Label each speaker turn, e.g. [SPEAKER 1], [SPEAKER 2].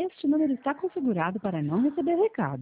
[SPEAKER 1] Este número está configurado para não receber recado.